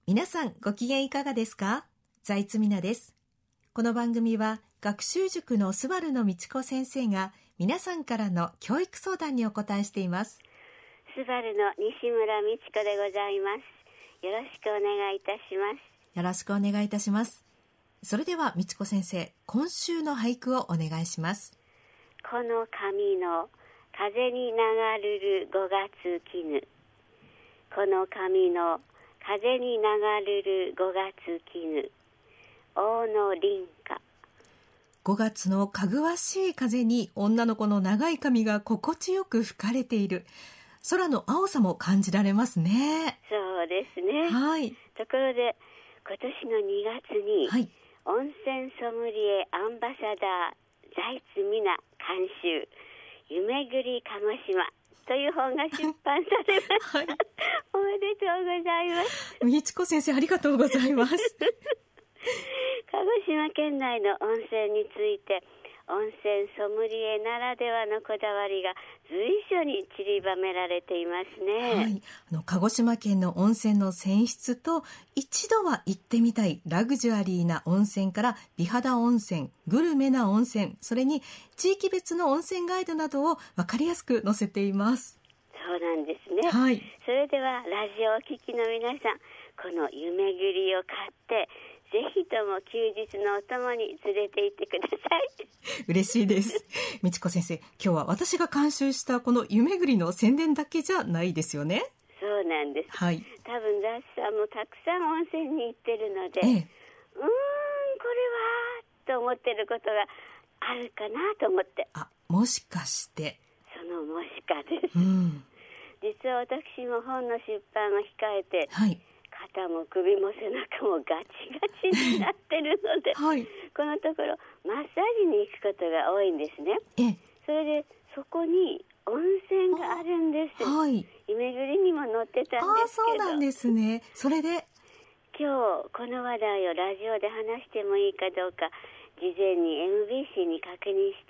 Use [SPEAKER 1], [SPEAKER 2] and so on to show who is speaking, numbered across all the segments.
[SPEAKER 1] 皆さんご機嫌いかがですか？財津美奈です。この番組は学習塾のスバルの道子先生が皆さんからの教育相談にお答えしています。
[SPEAKER 2] スバルの西村美智子でございます。よろしくお願いいたします。
[SPEAKER 1] よろしくお願いいたします。それでは美智子先生、今週の俳句をお願いします。
[SPEAKER 2] この髪の風に流るる5月絹、この髪の風に流るる5月絹、大野林家。
[SPEAKER 1] 5月のかぐわしい風に女の子の長い髪が心地よく吹かれている。空の青さも感じられますね。
[SPEAKER 2] そうですね。
[SPEAKER 1] はい。
[SPEAKER 2] ところで今年の2月に、
[SPEAKER 1] はい、
[SPEAKER 2] 温泉ソムリエアンバサダー財津美奈監修、夢ぐり鹿児島という本が出版されました、はい、おめでとうございます。
[SPEAKER 1] 美智子先生、ありがとうございます。
[SPEAKER 2] 鹿児島県内の温泉について、温泉ソムリエならではのこだわりが随所に散りばめられていますね。
[SPEAKER 1] はい、鹿児島県の温泉の泉質と、一度は行ってみたいラグジュアリーな温泉から美肌温泉、グルメな温泉、それに地域別の温泉ガイドなどを分かりやすく載せています。
[SPEAKER 2] そうなんですね。
[SPEAKER 1] はい、そ
[SPEAKER 2] れではラジオをお聞きの皆さん、この夢ぐりを買ってぜひとも休日のお供に連れて行ってください。
[SPEAKER 1] 嬉しいです。美智子先生、今日は私が監修したこの夢ぐりの宣伝だけじゃないですよね。
[SPEAKER 2] そうなんです。
[SPEAKER 1] はい、
[SPEAKER 2] 多分雑誌さんもたくさん温泉に行ってるので、これはと思ってることがあるかなと思って。
[SPEAKER 1] もしかして。
[SPEAKER 2] そのもしかです、実は私も本の出版を控えて、
[SPEAKER 1] はい、
[SPEAKER 2] 肩も首も背中もガチガチになってるので、
[SPEAKER 1] はい、
[SPEAKER 2] このところマッサージに行くことが多いんですね。それでそこに温泉があるんです。
[SPEAKER 1] はい、
[SPEAKER 2] 夢ぐりにも載ってたんですけど。
[SPEAKER 1] そうなんですね。それで
[SPEAKER 2] 今日この話題をラジオで話してもいいかどうか、事前に MBC に確認して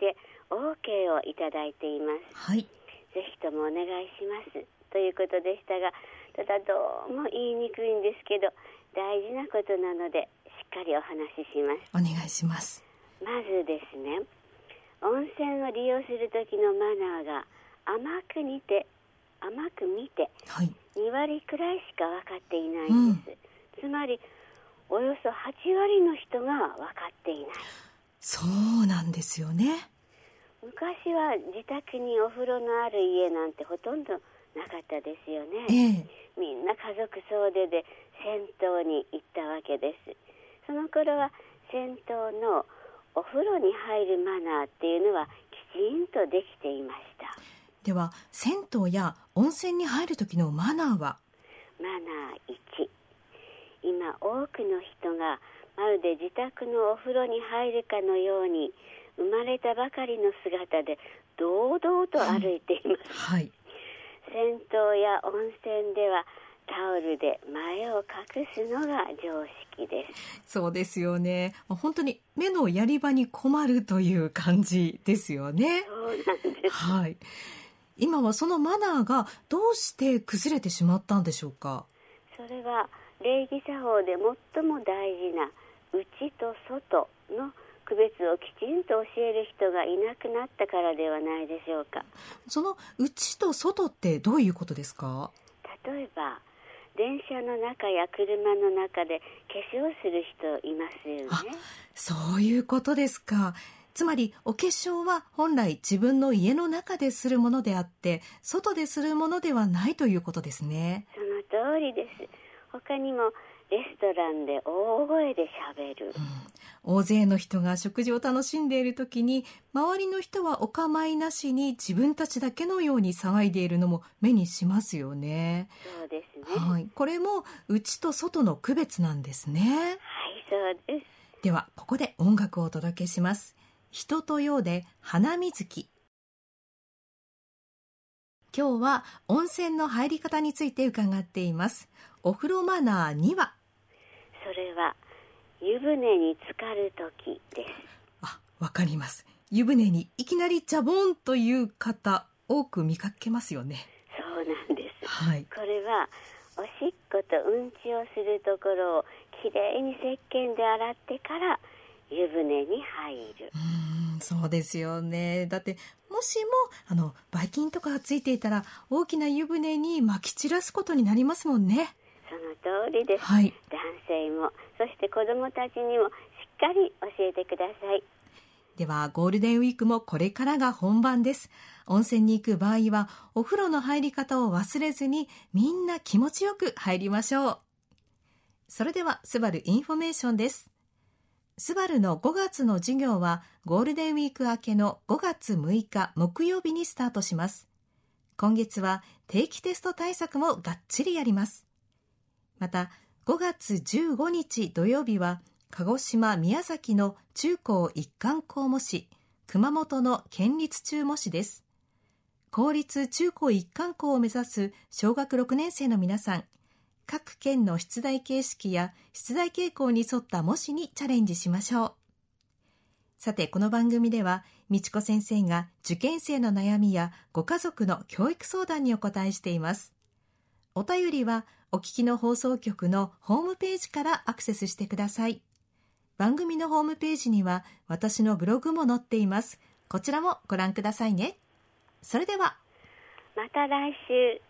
[SPEAKER 2] OK をいただいています。
[SPEAKER 1] はい、
[SPEAKER 2] ぜひともお願いしますということでしたが、ただどうも言いにくいんですけど、大事なことなのでしっかりお話しします。
[SPEAKER 1] お願いします。
[SPEAKER 2] まずですね、温泉を利用する時のマナーが甘く見て、はい、2割くらいしか分かっていないんです。つまりおよそ8割の人が分かっていない。
[SPEAKER 1] そうなんですよね。
[SPEAKER 2] 昔は自宅にお風呂のある家なんてほとんどなかったですよね。みんな家族総出で銭湯に行ったわけです。その頃は銭湯のお風呂に入るマナーっていうのはきちんとできていました。
[SPEAKER 1] では銭湯や温泉に入る時のマナーは？
[SPEAKER 2] マナー1、今多くの人がまるで自宅のお風呂に入るかのように生まれたばかりの姿で堂々と歩いています。
[SPEAKER 1] はい、
[SPEAKER 2] 銭湯や温泉ではタオルで前を隠すのが常識です。
[SPEAKER 1] そうですよね。本当に目のやり場に困るという感じですよね。
[SPEAKER 2] そうなんです。
[SPEAKER 1] はい。今はそのマナーがどうして崩れてしまったんでしょうか？
[SPEAKER 2] それは礼儀作法で最も大事な内と外の区別をきちんと教える人がいなくなったからではないでしょうか。
[SPEAKER 1] その内と外ってどういうことですか？
[SPEAKER 2] 例えば電車の中や車の中で化粧する人いますよね。
[SPEAKER 1] そういうことですか。つまりお化粧は本来自分の家の中でするものであって、外でするものではないということですね。
[SPEAKER 2] その通りです。他にもレストランで大声で喋る、
[SPEAKER 1] 大勢の人が食事を楽しんでいるときに、周りの人はお構いなしに自分たちだけのように騒いでいるのも目にしますよね。
[SPEAKER 2] そうですね。
[SPEAKER 1] はい、これも内と外の区別なんですね。はい、
[SPEAKER 2] そうです。
[SPEAKER 1] ではここで音楽をお届けします。人とようで花水木。今日は温泉の入り方について伺っています。お風呂マナー2は？
[SPEAKER 2] それは湯船に浸かるときです。
[SPEAKER 1] わかります。湯船にいきなりジャボンという方多く見かけますよね。
[SPEAKER 2] そうなんです。
[SPEAKER 1] はい、
[SPEAKER 2] これはおしっっことうんちをするところをきれいに石鹸で洗ってから湯船に入る。
[SPEAKER 1] そうですよね。だってもしもばい菌とかがついていたら大きな湯船に撒き散らすことになりますもんね。
[SPEAKER 2] その通りです、
[SPEAKER 1] はい、
[SPEAKER 2] 男性もそして子どもたちにもしっかり教えてください。
[SPEAKER 1] ではゴールデンウィークもこれからが本番です。温泉に行く場合はお風呂の入り方を忘れずにみんな気持ちよく入りましょう。それではスバルインフォメーションです。スバルの5月の授業はゴールデンウィーク明けの5月6日木曜日にスタートします。今月は定期テスト対策もがっちりやります。また5月15日土曜日は鹿児島・宮崎の中高一貫校模試、熊本の県立中模試です。公立中高一貫校を目指す小学6年生の皆さん、各県の出題形式や出題傾向に沿った模試にチャレンジしましょう。さて、この番組では美智子先生が受験生の悩みやご家族の教育相談にお答えしています。お便りはお聞きの放送局のホームページからアクセスしてください。番組のホームページには私のブログも載っています。こちらもご覧くださいね。それでは
[SPEAKER 2] また来週。